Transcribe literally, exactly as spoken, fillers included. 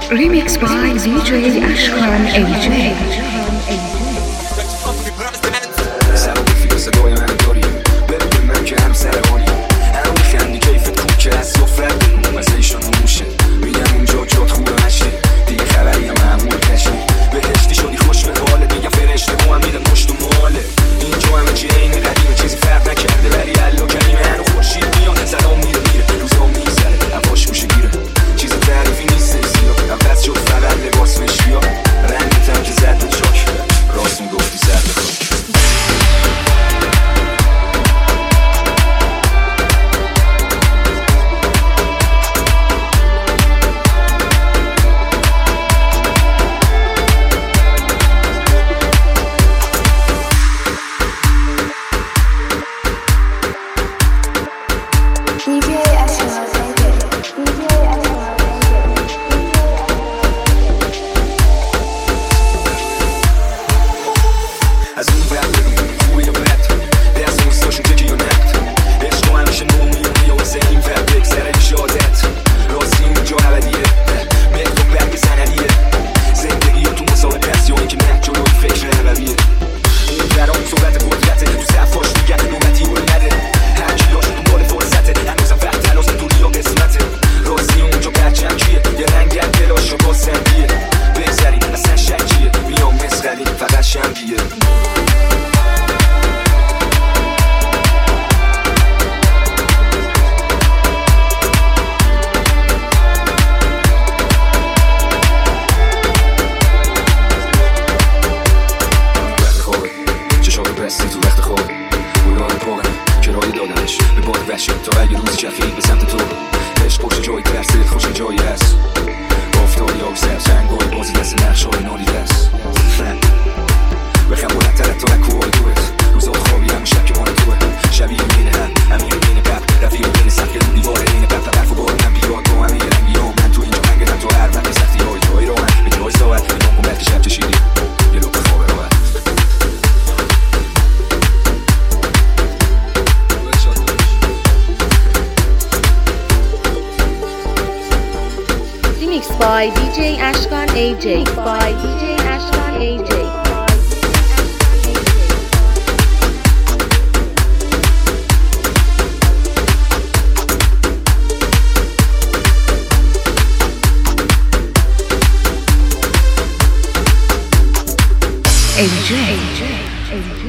Remix by دی جی اشکان ای جی. صدای من داری ببین من که هم سر حالی هم میخندی کیفت خوب که از صفرت بنوم از ایشان موشه میگم اونجا جات خوبه نشه دیگه خبری هم معمول کشه بهشتی شدی خوش به حاله میگم فرشته با هم میدن پشت و ماله اینجا همه چی این قدیمه چیزی فرق نکرده ولی الا کلمه هنو خورشید میاد سلام میره میره روزا میگذره هواش گوشه گیره چیز تعریفی نیست زیاد هم پس شد فقط لباس مشکیا رنگتم که زد به چاک راست میگفتی سر به خاک by دی جی اشکان ای جی by دی جی اشکان ای جی. ای جی